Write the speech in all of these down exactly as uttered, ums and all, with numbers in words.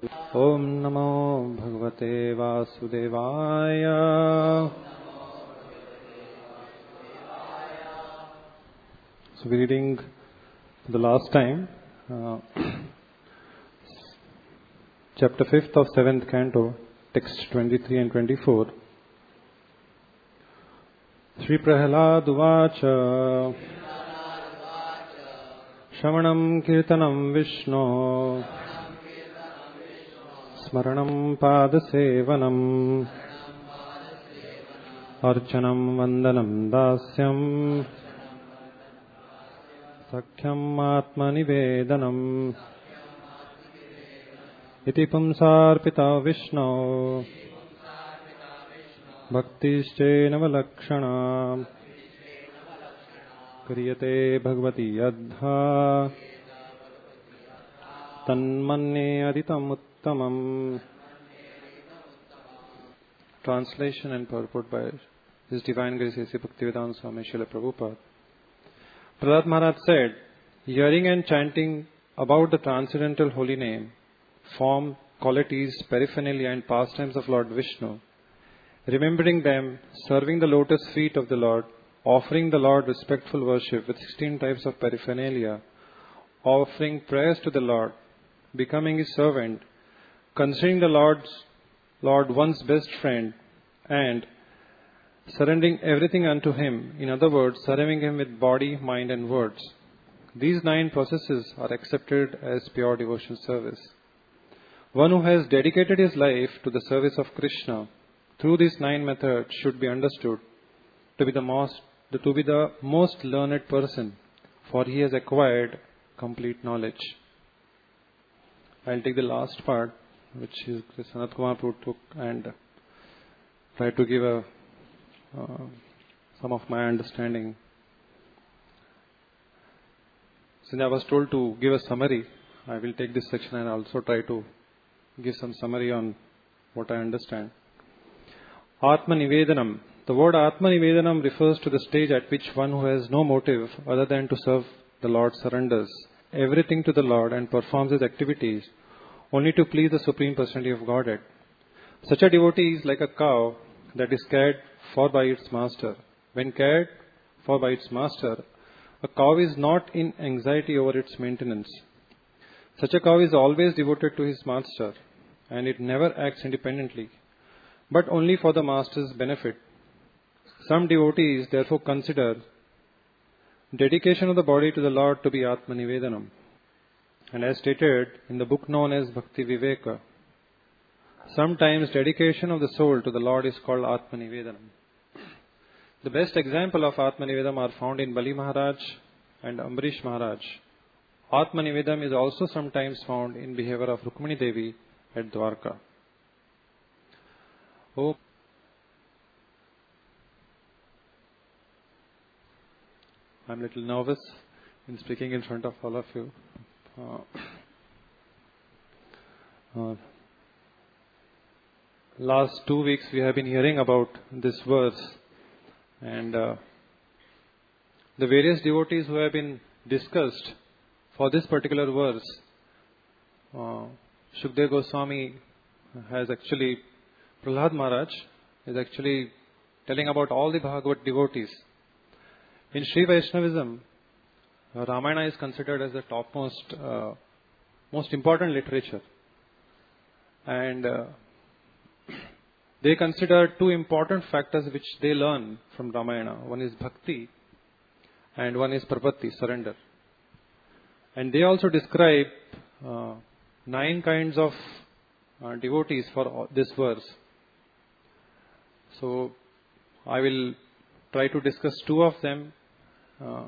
Om Namo Bhagavate Vasudevaya. So we're reading for the last time uh, chapter fifth of seventh canto, text twenty-three and twenty-four. Sri Prahlad Uvacha Shravanam Kirtanam Vishnu Smaranam Padasevanam Archanam Vandanam Dasyam Sakhyam Atmanivedanam Iti Pumsarpita Vishnu Bhaktischena Valakshana Kriyate Bhagavati Yadha Tanmanne Aditam Uttamam. Translation and purport by His Divine Grace A C Bhaktivedanta Swami Srila Prabhupada. Prahlad Maharaj said, hearing and chanting about the transcendental holy name, form, qualities, paraphernalia and pastimes of Lord Vishnu, remembering them, serving the lotus feet of the Lord, offering the Lord respectful worship with sixteen types of paraphernalia, offering prayers to the Lord, becoming His servant, considering the Lord's, Lord one's best friend, and surrendering everything unto Him, in other words, serving Him with body, mind and words. These nine processes are accepted as pure devotional service. One who has dedicated his life to the service of Krishna through these nine methods should be understood to be the most, to be the most learned person, for he has acquired complete knowledge. I'll take the last part, which is Sanat Kumar Prabhu took, and try to give a uh, some of my understanding. Since I was told to give a summary, I will take this section and also try to give some summary on what I understand. Atma Nivedanam. The word Atma Nivedanam refers to the stage at which one who has no motive other than to serve the Lord surrenders everything to the Lord and performs his activities only to please the Supreme Personality of Godhead. Such a devotee is like a cow that is cared for by its master. When cared for by its master, a cow is not in anxiety over its maintenance. Such a cow is always devoted to his master, and it never acts independently, but only for the master's benefit. Some devotees therefore consider dedication of the body to the Lord to be Atma Nivedanam. And as stated in the book known as Bhakti Viveka, sometimes dedication of the soul to the Lord is called Atma Nivedanam. The best example of Atma Nivedam are found in Bali Maharaj and Ambarish Maharaj. Atma Nivedam is also sometimes found in behavior of Rukmini Devi at Dwarka. Oh, I'm a little nervous in speaking in front of all of you. Uh, uh, last two weeks we have been hearing about this verse, and uh, the various devotees who have been discussed for this particular verse. Uh, Shukdev Goswami has actually, Prahlad Maharaj is actually telling about all the Bhagavad devotees. In Sri Vaishnavism, uh, Ramayana is considered as the topmost, uh, most important literature. And uh, they consider two important factors which they learn from Ramayana. One is bhakti and one is prapatti, surrender. And they also describe uh, nine kinds of uh, devotees for this verse. So I will try to discuss two of them. Uh,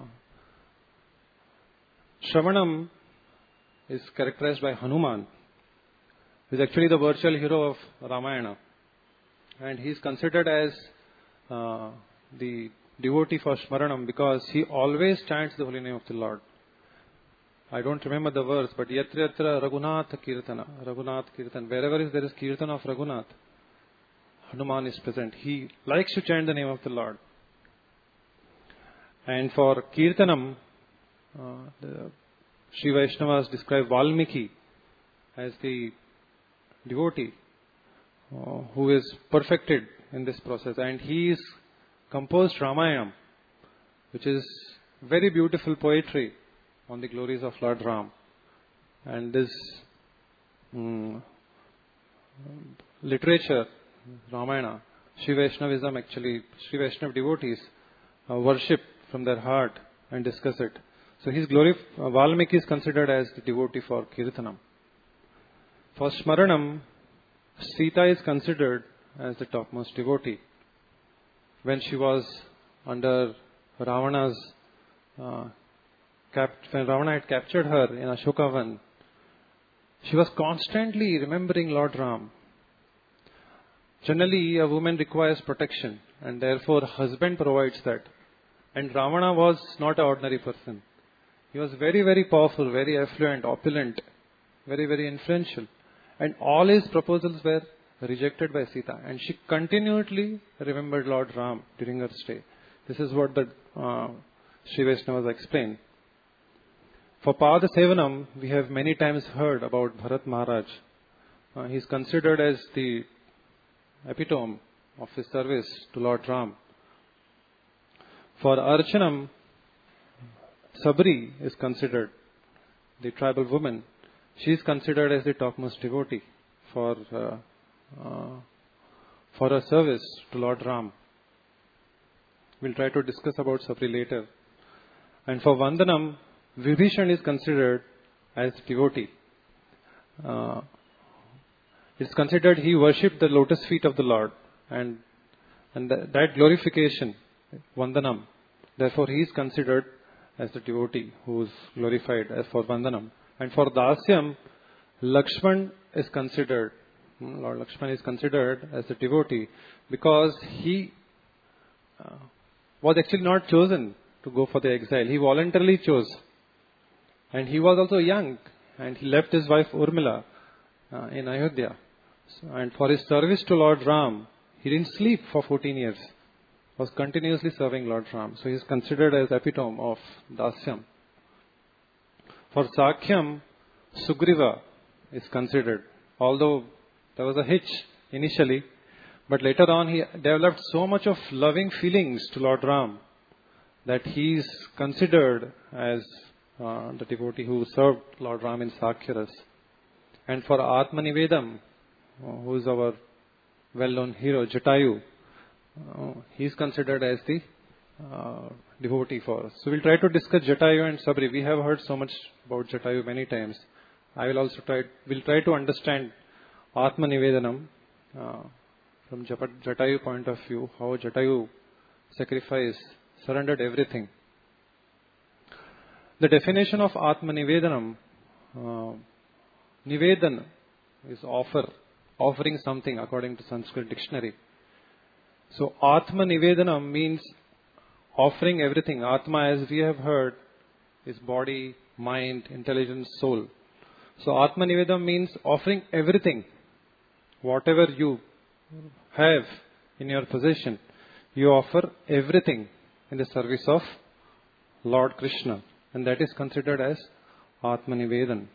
Shravanam is characterized by Hanuman, who is actually the virtual hero of Ramayana. And he is considered as uh, the devotee for Smaranam because he always chants the holy name of the Lord. I don't remember the verse, but yatra yatra Raghunath Kirtana, Raghunath Kirtan. Wherever is there is Kirtan of Raghunath, Hanuman is present. He likes to chant the name of the Lord. And for Kirtanam, uh, the Sri Vaishnavas describe Valmiki as the devotee uh, who is perfected in this process, and he is composed Ramayana, which is very beautiful poetry on the glories of Lord Ram. And this um, literature, Ramayana, Sri Vaishnavism actually, Sri Vaishnava devotees uh, worship from their heart and discuss it. So his glory, uh, Valmiki is considered as the devotee for Kirtanam. For Smaranam, Sita is considered as the topmost devotee. When she was under Ravana's, uh, cap- when Ravana had captured her in Ashokavan, she was constantly remembering Lord Ram. Generally, a woman requires protection, and therefore husband provides that. And Ravana was not an ordinary person. He was very, very powerful, very affluent, opulent, very, very influential. And all his proposals were rejected by Sita. And she continually remembered Lord Ram during her stay. This is what the uh, Sri Vaishnavas explain. For Pada Sevanam, we have many times heard about Bharat Maharaj. Uh, he is considered as the epitome of his service to Lord Ram. For Archanam, Sabri is considered the tribal woman. She is considered as the topmost devotee for uh, uh, for her service to Lord Ram. We'll try to discuss about Sabri later. And for Vandanam, Vibhishan is considered as devotee. Uh, it's considered he worshipped the lotus feet of the Lord, and and th- that glorification, Vandanam. Therefore, he is considered as the devotee who is glorified as for Vandanam. And for Dasyam, Lakshman is considered, Lord Lakshman is considered as the devotee because he uh, was actually not chosen to go for the exile. He voluntarily chose. And he was also young, and he left his wife Urmila uh, in Ayodhya. So, and for his service to Lord Ram, he didn't sleep for fourteen years. Was continuously serving Lord Ram. So he is considered as epitome of Dasyam. For Sakhyam, Sugriva is considered. Although there was a hitch initially, but later on he developed so much of loving feelings to Lord Ram that he is considered as uh, the devotee who served Lord Ram in Sakhyaras. And for Atmanivedam, uh, who is our well-known hero, Jatayu, uh, he is considered as the uh, devotee for us. So we'll try to discuss Jatayu and Sabri. We have heard so much about Jatayu many times. I will also try, we'll try to understand Atmanivedanam uh, from Jatayu point of view, how Jatayu sacrificed, surrendered everything. The definition of Atmanivedanam, uh, Nivedan is offer, offering something according to Sanskrit dictionary. So Atmanivedanam means offering everything. Atma, as we have heard, is body, mind, intelligence, soul. So Atmanivedam means offering everything. Whatever you have in your possession, you offer everything in the service of Lord Krishna. And that is considered as Atmanivedan.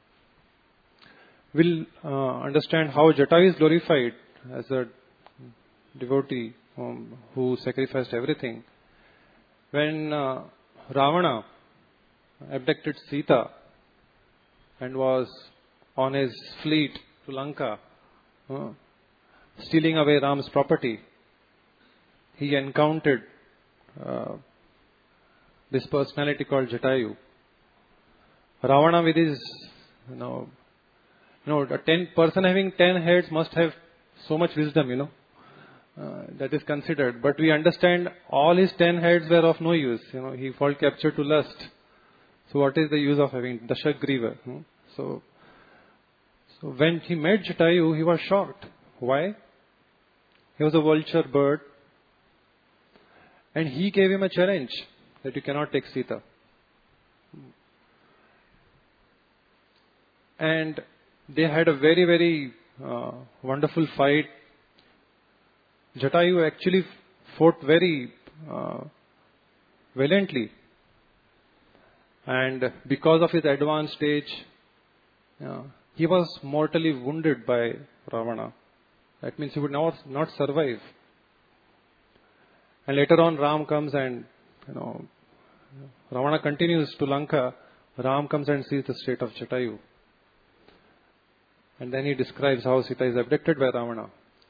We'll uh, understand how Jatayu is glorified as a devotee um, who sacrificed everything. When uh, Ravana abducted Sita and was on his fleet to Lanka, uh, stealing away Ram's property, he encountered uh, this personality called Jatayu. Ravana, with his, you know, you know, a ten person having ten heads must have so much wisdom, you know. Uh, that is considered. But we understand all his ten heads were of no use. You know, he felt captured to lust. So what is the use of having Dashagriva? Hmm? So, so when he met Jatayu, he was shocked. Why? He was a vulture bird. And he gave him a challenge that you cannot take Sita. And they had a very, very uh, wonderful fight. Jatayu actually fought very uh, valiantly. And because of his advanced age, uh, he was mortally wounded by Ravana. That means he would not, not survive. And later on Ram comes and, you know, Ravana continues to Lanka. Ram comes and sees the state of Jatayu. And then he describes how Sita is abducted by Ravana.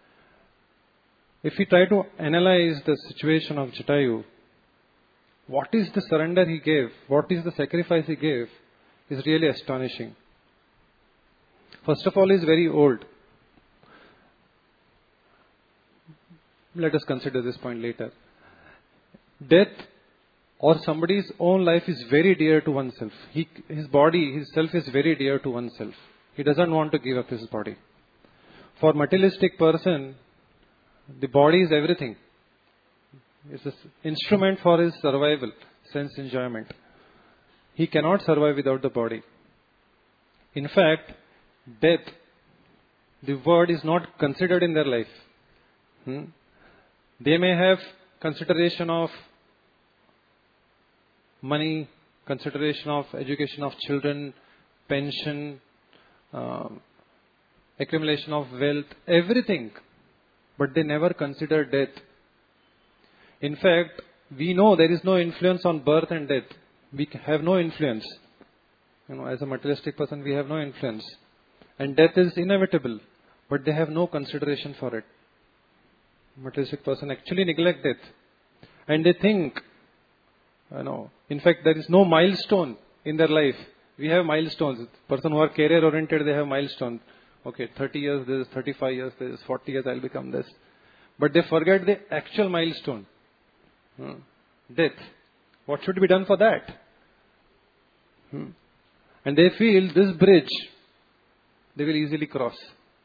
If we try to analyze the situation of Jatayu, what is the surrender he gave, what is the sacrifice he gave, is really astonishing. First of all, he is very old. Let us consider this point later. Death or somebody's own life is very dear to oneself. He, his body, his self is very dear to oneself. He doesn't want to give up his body. For materialistic person, the body is everything. It's an instrument for his survival, sense enjoyment. He cannot survive without the body. In fact, death, the word is not considered in their life. Hmm? They may have consideration of money, consideration of education of children, pension, uh, accumulation of wealth, everything. But they never consider death. In fact, we know there is no influence on birth and death. We have no influence. You know, as a materialistic person, we have no influence. And death is inevitable, but they have no consideration for it. Materialistic person actually neglect death. And they think, you know, in fact, there is no milestone in their life. We have milestones. Person who are career oriented, they have milestones. Okay, thirty years this, thirty-five years this, forty years I'll become this. But they forget the actual milestone. Hmm. Death. What should be done for that? Hmm. And they feel this bridge, they will easily cross.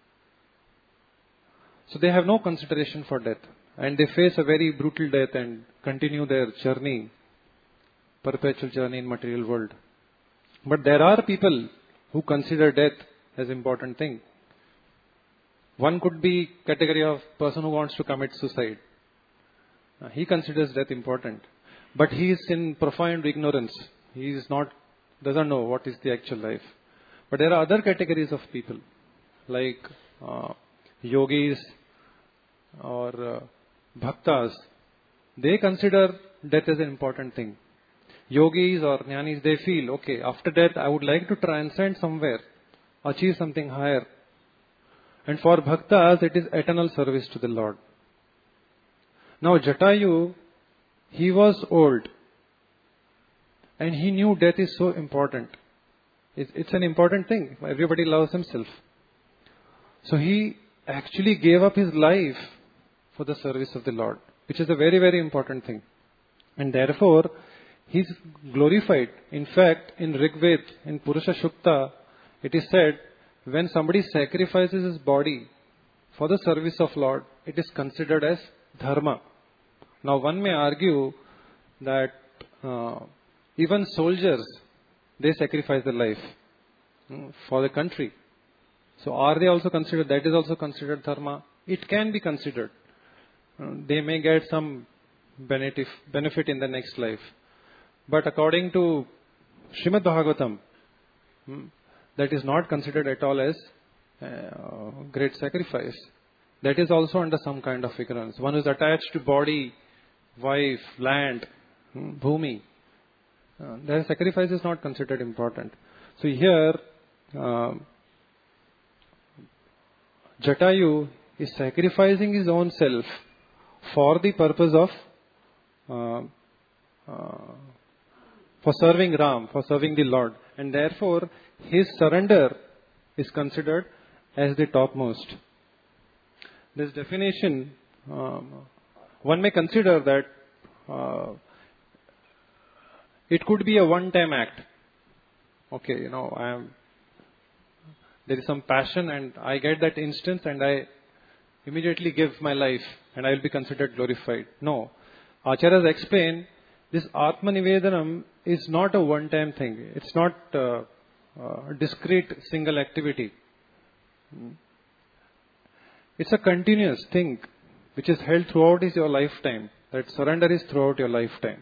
So they have no consideration for death. And they face a very brutal death and continue their journey, perpetual journey in material world. But there are people who consider death as important thing. One could be category of person who wants to commit suicide. Uh, he considers death important. But he is in profound ignorance. He is not, doesn't know what is the actual life. But there are other categories of people, like uh, yogis or uh, bhaktas. They consider death as an important thing. Yogis or jnanis, they feel, okay, after death I would like to transcend somewhere, achieve something higher. And for bhaktas, it is eternal service to the Lord. Now Jatayu, he was old. And he knew death is so important. It's, it's an important thing. Everybody loves himself. So he actually gave up his life for the service of the Lord, which is a very, very important thing. And therefore, he is glorified. In fact, in Rigved, in Purusha Shukta, it is said, when somebody sacrifices his body for the service of Lord, it is considered as dharma. Now one may argue that uh, even soldiers, they sacrifice their life mm, for the country. So are they also considered, that is also considered dharma? It can be considered. Uh, they may get some benefit, benefit in the next life. But according to Srimad Bhagavatam, mm, that is not considered at all as uh, great sacrifice. That is also under some kind of ignorance. One is attached to body, wife, land, hmm, bhumi. Uh, their sacrifice is not considered important. So here, uh, Jatayu is sacrificing his own self for the purpose of, uh, uh, for serving Ram, for serving the Lord. And therefore, his surrender is considered as the topmost. This definition, um, one may consider that uh, it could be a one-time act. Okay, you know, I am, there is some passion and I get that instance and I immediately give my life and I will be considered glorified. No. Acharyas explain, this Atma Nivedanam is not a one-time thing. It's not uh, a discrete single activity. It's a continuous thing which is held throughout is your lifetime. That surrender is throughout your lifetime.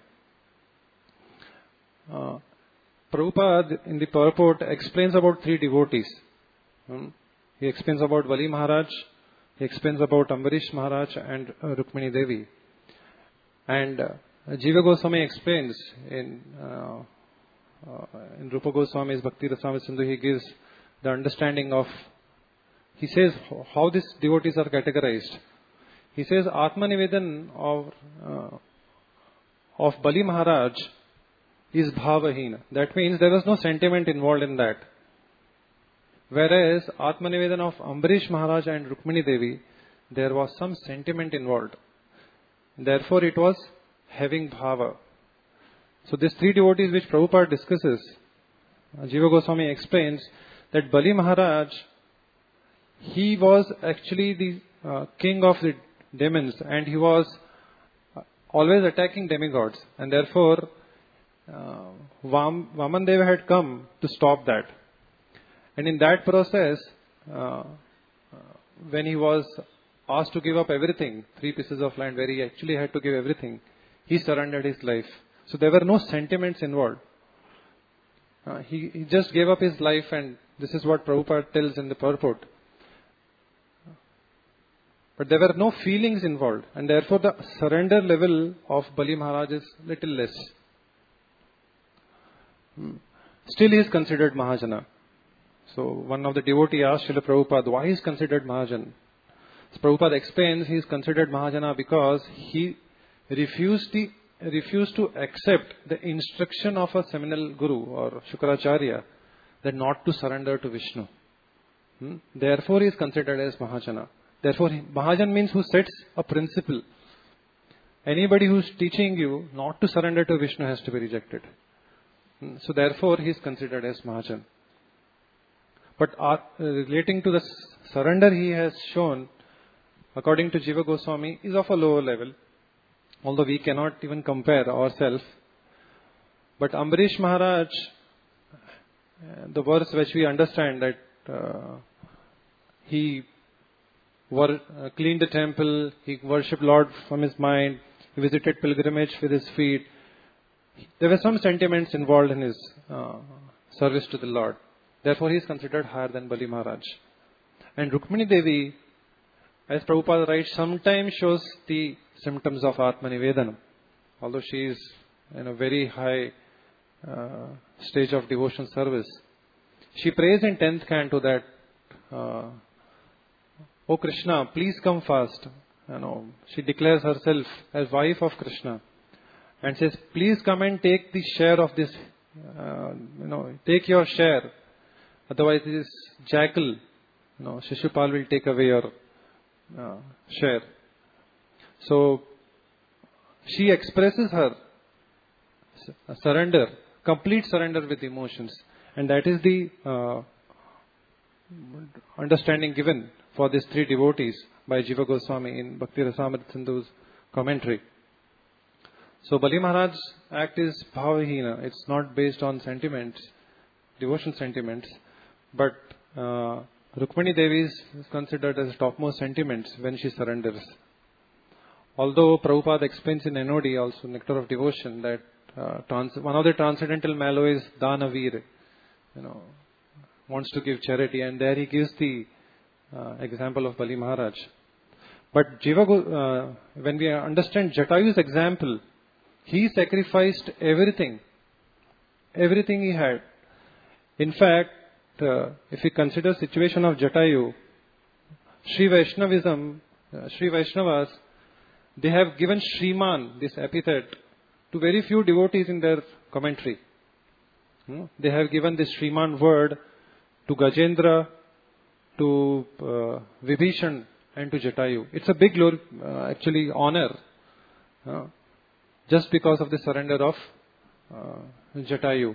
Uh, Prabhupada in the purport explains about three devotees. Hmm? He explains about Bali Maharaj, he explains about Ambarish Maharaj and uh, Rukmini Devi. And uh, Jiva Goswami explains in, uh, uh, in Rupa Goswami's Bhakti Rasamrita Sindhu, he gives the understanding of, he says how these devotees are categorized. He says Atma Nivedan of, uh, of Bali Maharaj is bhavahina. That means there was no sentiment involved in that. Whereas Atma Nivedan of Ambarish Maharaj and Rukmini Devi, there was some sentiment involved. Therefore it was having bhava. So these three devotees which Prabhupada discusses, Jiva Goswami explains that Bali Maharaj, he was actually the uh, king of the demons and he was always attacking demigods. And therefore uh, Vam, Vamandeva had come to stop that. And in that process, uh, when he was asked to give up everything, three pieces of land where he actually had to give everything, he surrendered his life. So there were no sentiments involved. Uh, he, he just gave up his life, and this is what Prabhupada tells in the purport. But there were no feelings involved, and therefore the surrender level of Bali Maharaj is little less. Hmm. Still he is considered Mahajana. So one of the devotees asked Srila Prabhupada, why he is considered Mahajana? So Prabhupada explains he is considered Mahajana because he refused, the, refused to accept the instruction of a seminal guru or Shukracharya that not to surrender to Vishnu. Hmm? Therefore he is considered as Mahajana. Therefore Mahajan means who sets a principle. Anybody who is teaching you not to surrender to Vishnu has to be rejected. Hmm? So therefore he is considered as Mahajan. But uh, relating to the surrender he has shown, according to Jiva Goswami, is of a lower level. Although we cannot even compare ourselves. But Ambarish Maharaj, the verse which we understand that uh, he wor- uh, cleaned the temple, he worshipped Lord from his mind, he visited pilgrimage with his feet. There were some sentiments involved in his uh, service to the Lord. Therefore, he is considered higher than Bali Maharaj. And Rukmini Devi, as Prabhupada writes, sometimes shows the symptoms of Atma Nivedanam. Although she is in a very high uh, stage of devotion service. She prays in tenth canto that, uh, O Krishna, please come fast. You know, she declares herself as wife of Krishna. And says, please come and take the share of this, uh, you know, take your share. Otherwise, this jackal, you know, Shishupal will take away your uh, share. So, she expresses her surrender, complete surrender with emotions. And that is the uh, understanding given for these three devotees by Jiva Goswami in Bhakti Rasamrita Sindhu's commentary. So, Bali Maharaj's act is bhavahina. It's not based on sentiments, devotion sentiments. But uh, Rukmini Devi is considered as topmost sentiments when she surrenders. Although Prabhupada explains in N O D, also Nectar of Devotion, that uh, trans- one of the transcendental mallows is Danavir, you know, wants to give charity, and there he gives the uh, example of Bali Maharaj. But Jiva, uh, when we understand Jatayu's example, he sacrificed everything, everything he had. In fact, uh, if we consider situation of Jatayu, Sri Vaishnavism, uh, Sri Vaishnavas, they have given Shriman, this epithet, to very few devotees in their commentary. Hmm? They have given this Shriman word to Gajendra, to uh, Vibhishan, and to Jatayu. It's a big, glory, uh, actually, honor, uh, just because of the surrender of uh, Jatayu.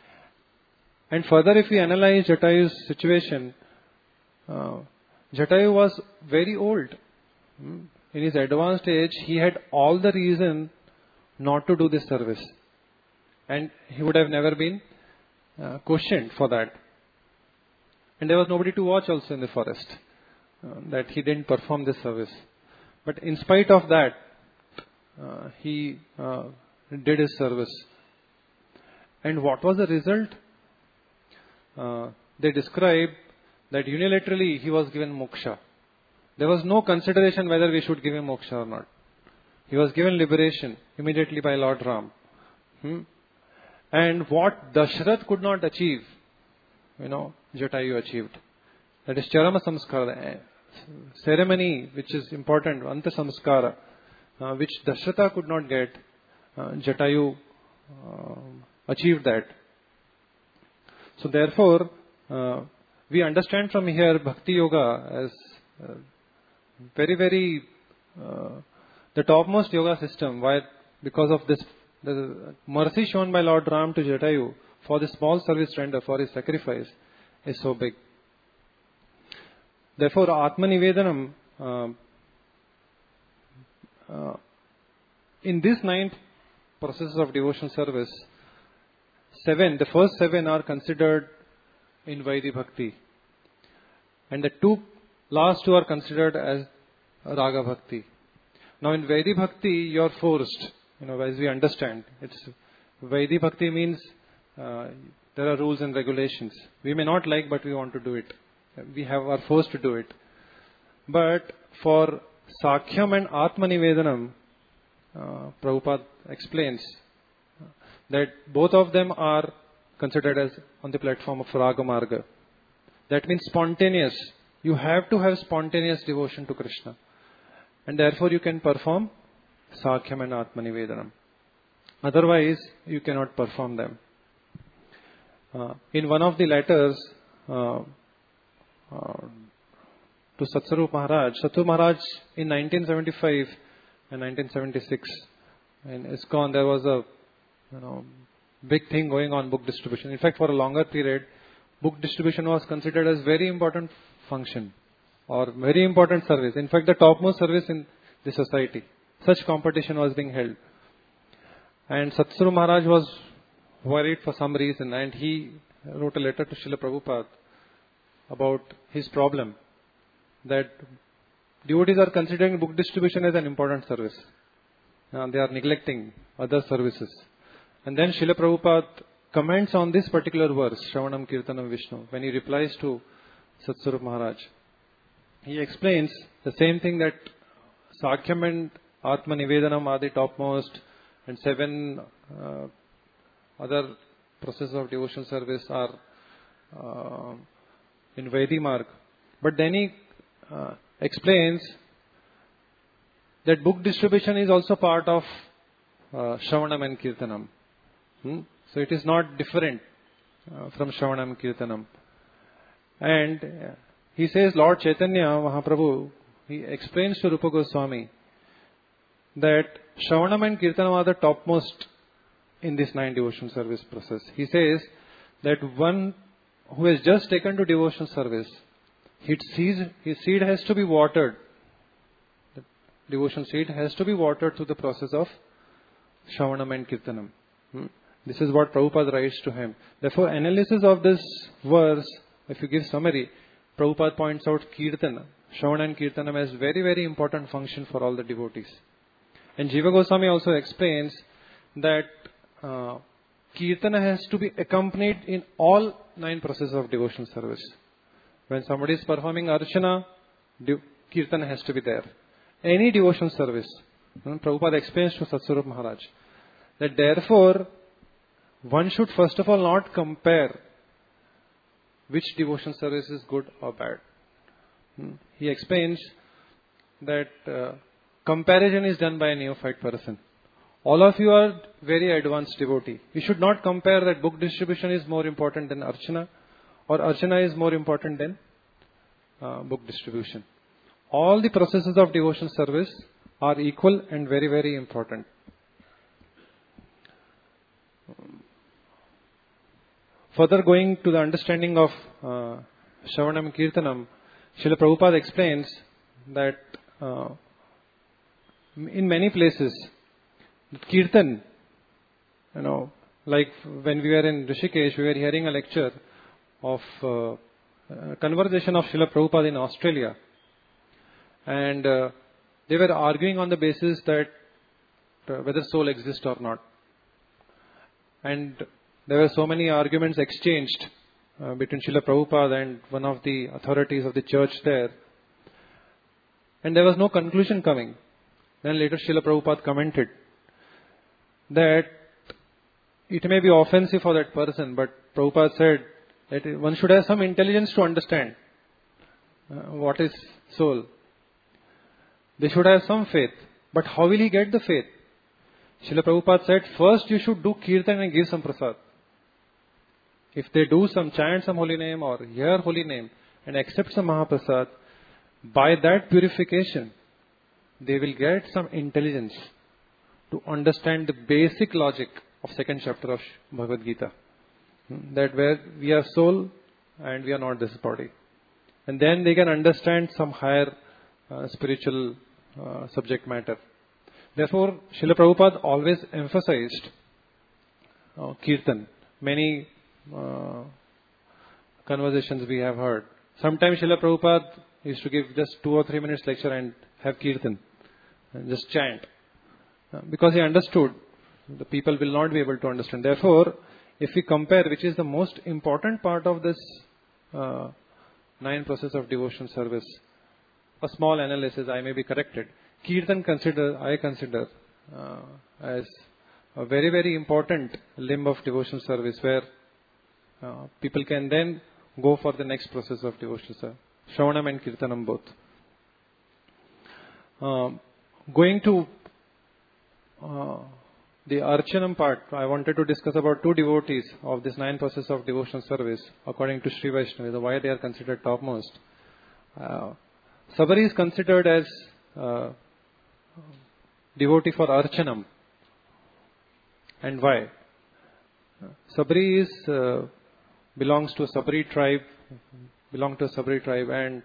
And further, if we analyze Jatayu's situation, uh, Jatayu was very old. Hmm? In his advanced age, he had all the reason not to do this service. And he would have never been uh, questioned for that. And there was nobody to watch also in the forest, uh, that he didn't perform this service. But in spite of that, uh, he uh, did his service. And what was the result? Uh, they describe that unilaterally he was given moksha. There was no consideration whether we should give him moksha or not. He was given liberation immediately by Lord Ram. Hmm? And what Dashrath could not achieve, you know, Jatayu achieved. That is Charama Samskara, ceremony which is important, Anta Samskara, uh, which Dashratha could not get, uh, Jatayu uh, achieved that. So therefore, uh, we understand from here Bhakti Yoga as uh, very, very uh, the topmost yoga system. Why? Because of this, the mercy shown by Lord Ram to Jatayu for the small service render, for his sacrifice, is so big. Therefore, Atma Nivedanam, uh, uh, in this ninth process of devotional service, seven, the first seven are considered in Vaidhi Bhakti. And the two, last two are considered as Raga Bhakti. Now in Vaidhi Bhakti, you are forced, you know, as we understand. It's Vaidhi Bhakti means uh, there are rules and regulations. We may not like, but we want to do it. We have are forced to do it. But for Sakhyam and Atma Nivedanam, uh, Prabhupada explains that both of them are considered as on the platform of Raga Marga. That means spontaneous. You have to have spontaneous devotion to Krishna. And therefore you can perform Sakhyam and Atma Nivedanam. Otherwise, you cannot perform them. Uh, in one of the letters uh, uh, to Satsarup Maharaj, Satsarup Maharaj in nineteen seventy-five and nineteen seventy-six, in ISKCON there was a you know big thing going on, book distribution. In fact, for a longer period, book distribution was considered as very important function or very important service. In fact, the topmost service in the society. Such competition was being held. And Satsarup Maharaj was worried for some reason, and he wrote a letter to Srila Prabhupada about his problem, that devotees are considering book distribution as an important service. Uh, they are neglecting other services. And then Srila Prabhupada comments on this particular verse, Shravanam Kirtanam Vishnu, when he replies to Satsarup Maharaj. He explains the same thing, that Sakhyam and Atma Nivedanam are the topmost, and seven uh, other processes of devotional service are uh, in Vaidhi Marg. But then he uh, explains that book distribution is also part of uh, Shravanam and Kirtanam. Hmm? So it is not different uh, from Shravanam Kirtanam. And uh, he says, Lord Chaitanya Mahaprabhu, he explains to Rupa Goswami that Shravanam and Kirtanam are the topmost in this nine devotional service process. He says that one who has just taken to devotional service, his seed, his seed has to be watered. The devotional seed has to be watered through the process of Shravanam and Kirtanam. Hmm? This is what Prabhupada writes to him. Therefore, analysis of this verse, if you give summary, Prabhupada points out Kirtana, Shravana and Kirtanam as very, very important function for all the devotees. And Jiva Goswami also explains that uh, Kirtana has to be accompanied in all nine processes of devotional service. When somebody is performing Archana, de- Kirtana has to be there. Any devotional service. And Prabhupada explains to Satsarup Maharaj that therefore one should first of all not compare which devotional service is good or bad. Hmm. He explains that uh, comparison is done by a neophyte person. All of you are very advanced devotee. You should not compare that book distribution is more important than Archana, or Archana is more important than uh, book distribution. All the processes of devotional service are equal and very, very important. Further going to the understanding of uh, Shravanam Kirtanam, Srila Prabhupada explains that uh, in many places, Kirtan, you know, like when we were in Rishikesh, we were hearing a lecture of uh, a conversation of Srila Prabhupada in Australia. And uh, they were arguing on the basis that uh, whether soul exists or not. And there were so many arguments exchanged uh, between Srila Prabhupada and one of the authorities of the church there. And there was no conclusion coming. Then later Srila Prabhupada commented that it may be offensive for that person, but Prabhupada said that one should have some intelligence to understand uh, what is soul. They should have some faith. But how will he get the faith? Srila Prabhupada said, first you should do kirtan and give some prasad. If they do some, chant some holy name or hear holy name and accept some Mahaprasad, by that purification, they will get some intelligence to understand the basic logic of second chapter of Bhagavad Gita. That where we are soul and we are not this body. And then they can understand some higher uh, spiritual uh, subject matter. Therefore, Srila Prabhupada always emphasized uh, kirtan. Many uh, conversations we have heard. Sometimes Srila Prabhupada used to give just two or three minutes lecture and have kirtan. And just chant. Uh, because he understood the people will not be able to understand. Therefore, if we compare which is the most important part of this uh, nine process of devotion service, a small analysis, I may be corrected. Kirtan consider, I consider uh, as a very, very important limb of devotion service where uh, people can then go for the next process of devotion service. Shravanam and Kirtanam both. Uh, going to uh, the Archanam part, I wanted to discuss about two devotees of this nine process of devotion service according to Sri Vaishnava, why they are considered topmost. Uh, Sabari is considered as uh, devotee for Archanam. And why? Sabari is uh, belongs to a Sabari tribe, belong to a Sabari tribe, and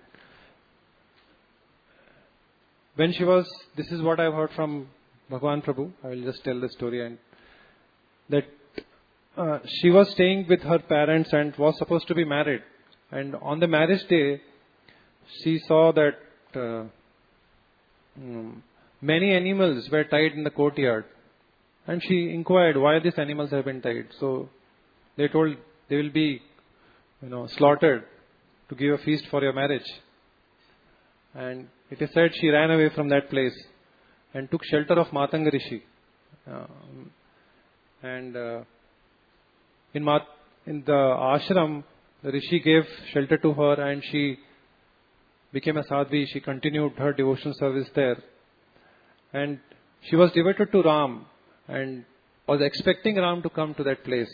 when she was, this is what I have heard from Bhagwan Prabhu, I will just tell the story, and that uh, she was staying with her parents and was supposed to be married. And on the marriage day, she saw that uh, um, many animals were tied in the courtyard. And she inquired why these animals have been tied. So they told they will be, you know, slaughtered to give a feast for your marriage. And it is said she ran away from that place and took shelter of Matanga Rishi. Um, and uh, in, Mat- in the ashram, the Rishi gave shelter to her and she became a sadhvi. She continued her devotion service there. And she was devoted to Ram and was expecting Ram to come to that place.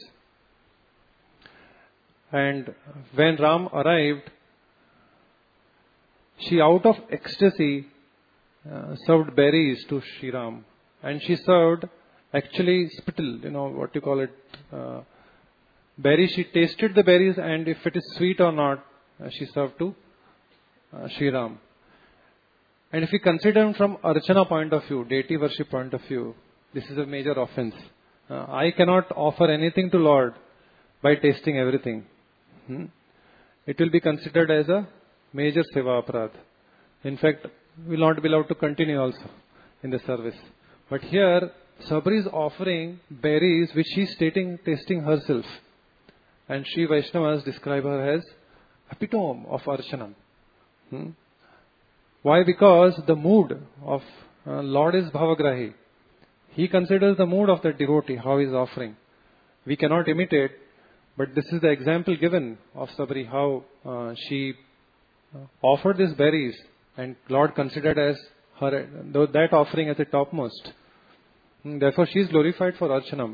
And when Ram arrived, she out of ecstasy uh, served berries to Sri Ram. And she served actually spittle, you know, what you call it, uh, berries. She tasted the berries and if it is sweet or not, uh, she served to uh, Sri Ram. And if we consider from Archana point of view, deity worship point of view, this is a major offense. Uh, I cannot offer anything to Lord by tasting everything. Hmm? It will be considered as a major seva aparadh. In fact, we will not be allowed to continue also in the service. But here, Sabri is offering berries which she is stating, tasting herself. And Sri Vaishnavas describe her as epitome of Archanam. Hmm? Why? Because the mood of uh, Lord is Bhavagrahi. He considers the mood of the devotee, how he is offering. We cannot imitate, but this is the example given of Sabri, how uh, she offered these berries and Lord considered as her that offering as a topmost. Therefore, she is glorified for Archanam.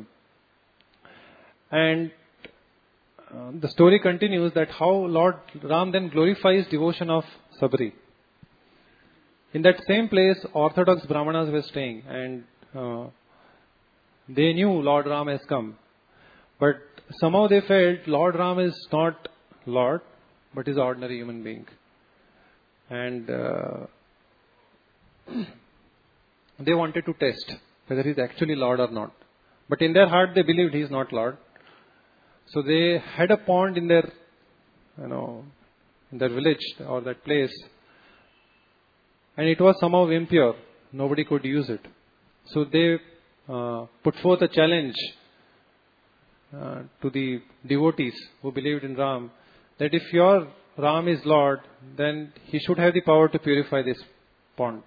And uh, the story continues that how Lord Ram then glorifies devotion of Sabri. In that same place, Orthodox Brahmanas were staying and uh, they knew Lord Ram has come. But somehow they felt Lord Ram is not Lord, but is an ordinary human being. And uh, they wanted to test whether he is actually Lord or not. But in their heart they believed he is not Lord. So they had a pond in their, you know, in their village or that place. And it was somehow impure. Nobody could use it. So they uh, put forth a challenge uh, to the devotees who believed in Ram that if your Ram is Lord, then he should have the power to purify this pond.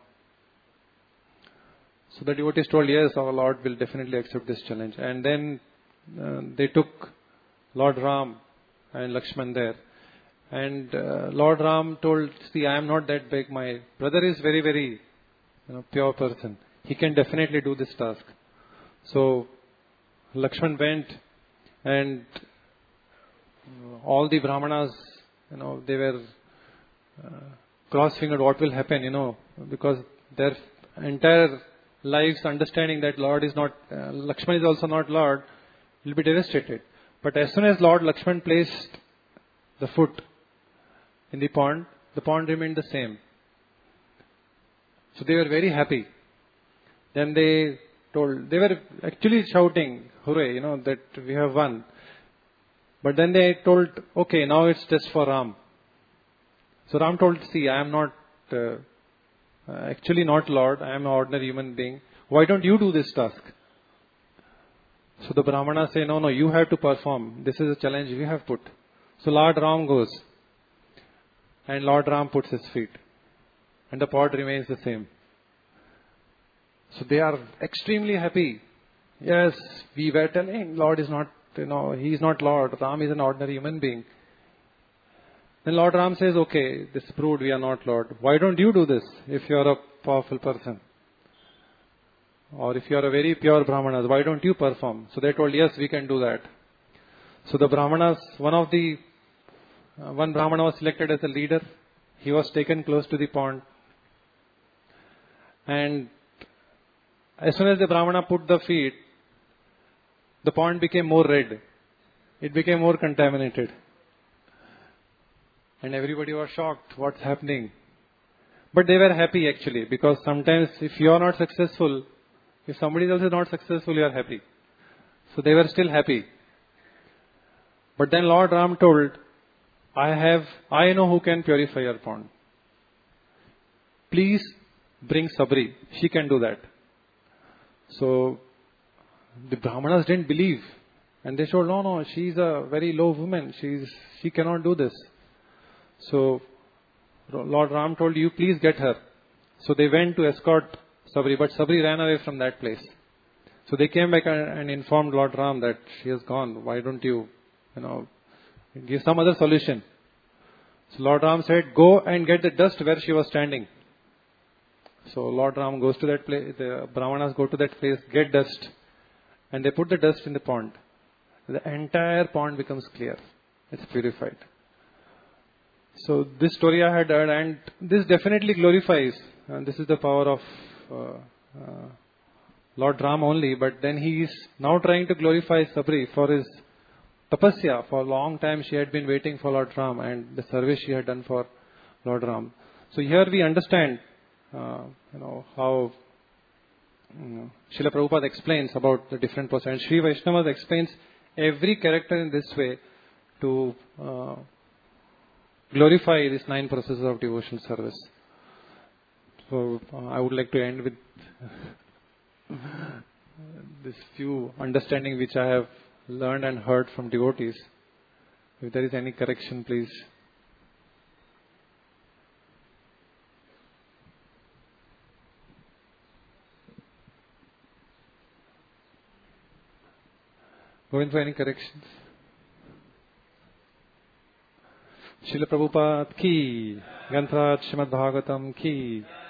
So the devotees told, yes, our Lord will definitely accept this challenge. And then uh, they took Lord Ram and Lakshman there. And uh, Lord Ram told, see, I am not that big. My brother is very, very you know, pure person. He can definitely do this task. So Lakshman went, and all the Brahmanas, you know, they were uh, cross-fingered what will happen, you know, because their entire lives understanding that Lord is not, uh, Lakshman is also not Lord, will be devastated. But as soon as Lord Lakshman placed the foot in the pond, the pond remained the same. So they were very happy. Then they told, they were actually shouting, hooray, you know, that we have won. But then they told, okay, now it's just for Ram. So Ram told, see, I am not, uh, actually not Lord, I am an ordinary human being. Why don't you do this task? So the Brahmanas say, no, no, you have to perform. This is a challenge we have put. So Lord Ram goes. And Lord Ram puts his feet. And the pot remains the same. So they are extremely happy. Yes, we were telling Lord is not, you know, he is not Lord. Ram is an ordinary human being. Then Lord Ram says, okay, this proved we are not Lord. Why don't you do this if you are a powerful person? Or if you are a very pure Brahmanas, why don't you perform? So they told, yes, we can do that. So the Brahmanas, one of the, uh, one Brahmana was selected as a leader. He was taken close to the pond. And as soon as the Brahmana put the feet, the pond became more red. It became more contaminated. And everybody was shocked, what's happening? But they were happy actually, because sometimes if you are not successful, if somebody else is not successful, you are happy. So they were still happy. But then Lord Ram told, I have, I know who can purify your pond. Please bring Sabri. She can do that. So the Brahmanas didn't believe. And they told, no, no, she's a very low woman. She's, she cannot do this. So Lord Ram told, you please get her. So they went to escort Sabri, but Sabri ran away from that place. So they came back and informed Lord Ram that she has gone. Why don't you, you know, give some other solution? So Lord Ram said, go and get the dust where she was standing. So Lord Ram goes to that place, the Brahmanas go to that place, get dust, and they put the dust in the pond. The entire pond becomes clear. It's purified. So this story I had heard, and this definitely glorifies, and this is the power of uh, uh, Lord Ram only, but then he is now trying to glorify Sabri for his tapasya. For a long time she had been waiting for Lord Ram and the service she had done for Lord Ram. So here we understand uh, you know, how you know, Srila Prabhupada explains about the different processes. Sri Vaishnavas explains every character in this way to uh, glorify these nine processes of devotional service. So uh, I would like to end with this few understanding which I have learned and heard from devotees. If there is any correction, please. Going for any corrections? Srila Prabhupada ki, Granthrat Srimad Bhagavatam ki.